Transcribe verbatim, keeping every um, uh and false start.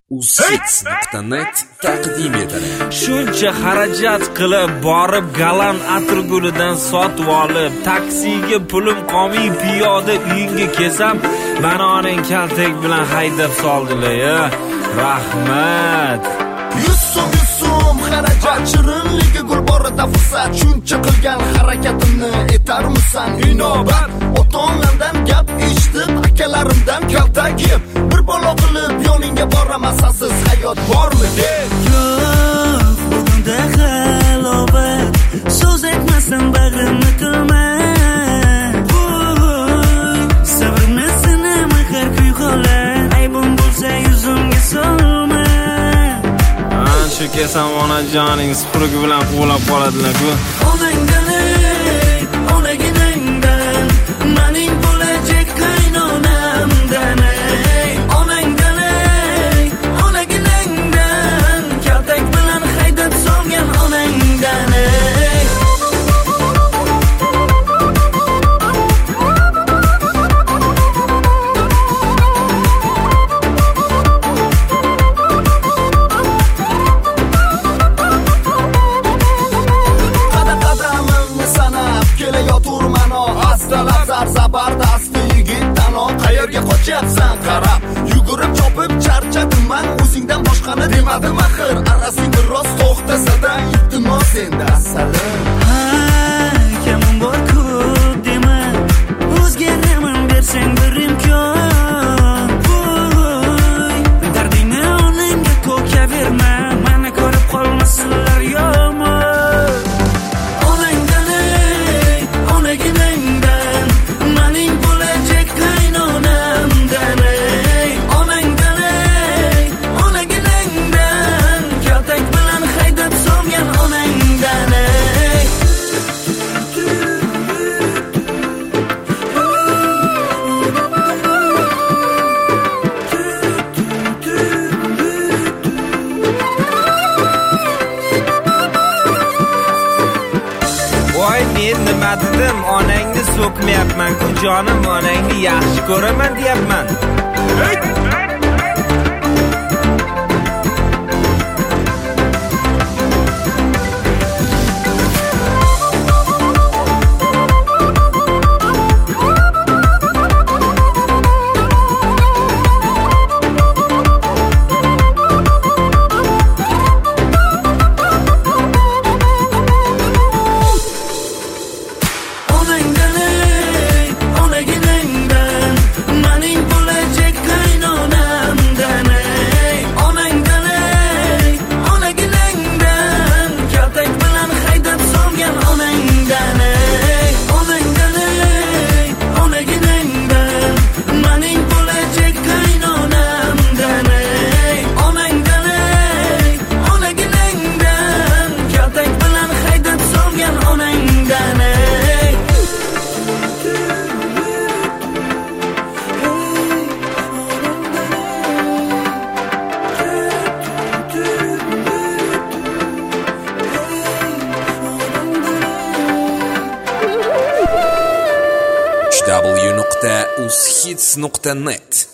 uzhits nuqta net taqdim etadi. Shuncha xarajat qilib borib galan atirgulidan sotib olib, taksiga pulim qolmay piyoda uyingga kelsam, meni onang kaltak bilan haydab soldilar. Rahmat. yuz so'm yuz so'm xarajat shirinligi gul borida fursat, shuncha qilgan harakatimni etarmisan inobat? Ota-onamdan gap eshitib, akalarimdan kaltak yeb, bir bola qilib yoningga boraman, sensiz hayot bormi deb. Yo'q, bugunda halovat, so'z aytmasam bag'rimni qilma. Sabrni sinama har kuy holat, aybim bo'lsa yuzimga solma. Shu kesam onajoning supurgi bilan quvlab qoladilar-ku. Onangdan, onaginangdan, mening bo'lajak qaynonamdan. Onangdan, onaginangdan, kaltak bilan haydab solgan onangdan. Zabardasti yigitdan o qayerga qochyapsan qarab, yugurib chopib charchadim men, o'zingdan boshqani demadim axir. Arasing biroz to'xtasada iltimos senda assalim. Ha, kamim bor ko'p dema, o'zgaraman bersang bir imkon. Voy, dardingni onangga ko'kaverma, meni ko'rib qolmasinlar yomon. Onangdan, onaginangdan, mening bo'lajak qaynonamdan. Onangdan, onaginangdan, kaltak bilan haydab solgan onangdan. Voy, men nima dedim? Onangni so'kmayapman-ku jonim, onangni yaxshi ko'raman deyapman. Onangdan, onaginangdan, mening bo'lajak qaynonamdan. Onangdan, onaginangdan, kaltak bilan haydab solgan onangdan. Onangdan, onaginangdan, mening bo'lajak qaynonamdan. Onangdan, onaginangdan, kaltak bilan haydab solgan onangdan. w nuqta uzhits nuqta net